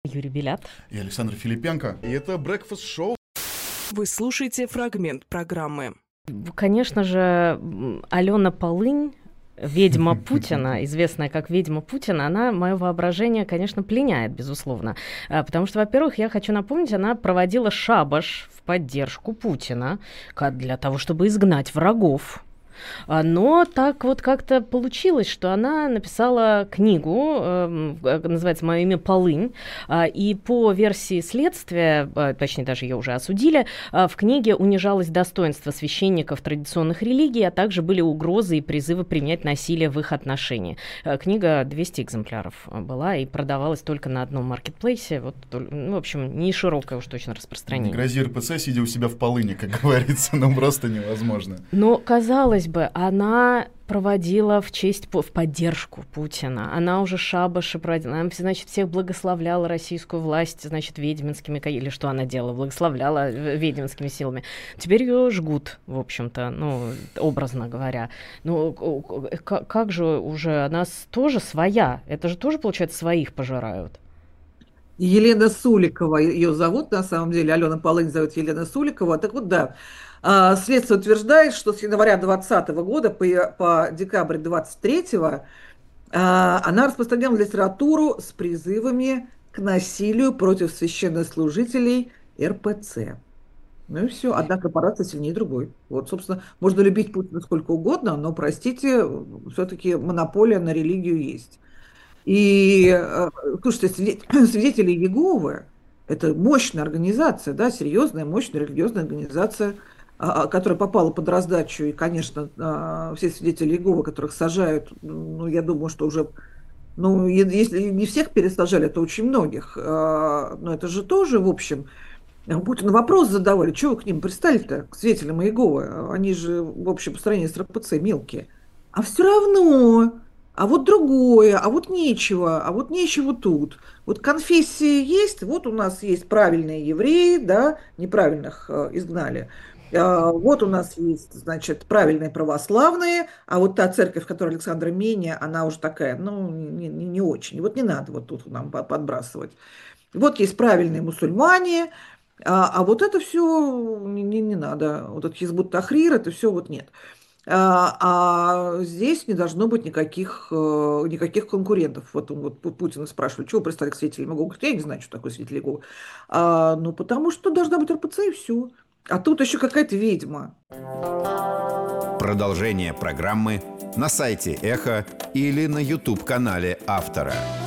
Юрий Белят. И Александр Филипенко. И это Breakfast Show. Вы слушаете фрагмент программы. Конечно же, Алена Полынь, ведьма Путина, известная как ведьма Путина, она мое воображение, конечно, пленяет, безусловно. Потому что, во-первых, я хочу напомнить, она проводила шабаш в поддержку Путина для того, чтобы изгнать врагов. Но так вот как-то получилось, что она написала книгу, называется «Мое имя Полынь», и по версии следствия, точнее, даже ее уже осудили, в книге унижалось достоинство священников традиционных религий, а также были угрозы и призывы применять насилие в их отношении. Книга 200 экземпляров была и продавалась только на одном маркетплейсе. Вот, ну, в общем, не широкое уж точно распространение. Не грози РПЦ, сидя у себя в полыни, как говорится, ну просто невозможно. Но, казалось бы, она проводила в поддержку Путина. Она уже шабаши проводила. Она, значит, всех благословляла российскую власть, значит, ведьминскими... Или что она делала? Благословляла ведьминскими силами. Теперь ее жгут, в общем-то, ну, образно говоря. Ну, как же уже... Она тоже своя. Это же тоже, получается, своих пожирают. Елена Суликова ее зовут, на самом деле. Алена Полынь зовут Елена Суликова. Так вот, да. Следствие утверждает, что с января 2020 года по декабрь 2023 она распространяла литературу с призывами к насилию против священнослужителей РПЦ. Ну и все. Одна корпорация сильнее другой. Вот, собственно, можно любить Путина сколько угодно, но, простите, все-таки монополия на религию есть. И, слушайте, свидетели Иеговы — это мощная организация, да, серьезная, мощная религиозная организация, которая попала под раздачу. И, конечно, все свидетели Иеговы, которых сажают, ну, я думаю, что уже, ну, если не всех пересажали, то очень многих. Но это же тоже, в общем, Путину вопрос задавали: чего вы к ним пристали-то, к свидетелям Иеговы? Они же, в общем, по сравнению с РПЦ мелкие. А все равно... А вот другое, а вот нечего тут. Вот конфессии есть, вот у нас есть правильные евреи, да, неправильных изгнали. Вот у нас есть, значит, правильные православные, а вот та церковь, которая Александра Меня, она уже такая, ну, не очень. Вот не надо вот тут нам подбрасывать. Вот есть правильные мусульмане, а вот это все не надо. Вот этот Хизбут Тахрир, это все вот нет. А здесь не должно быть никаких конкурентов. Вот Путина спрашивали, чего вы пристали к свидетелям Иеговы? Говорит, я не знаю, что такое свидетели Иеговы. Ну, потому что должна быть РПЦ и все. А тут еще какая-то ведьма. Продолжение программы на сайте Эхо или на YouTube-канале автора.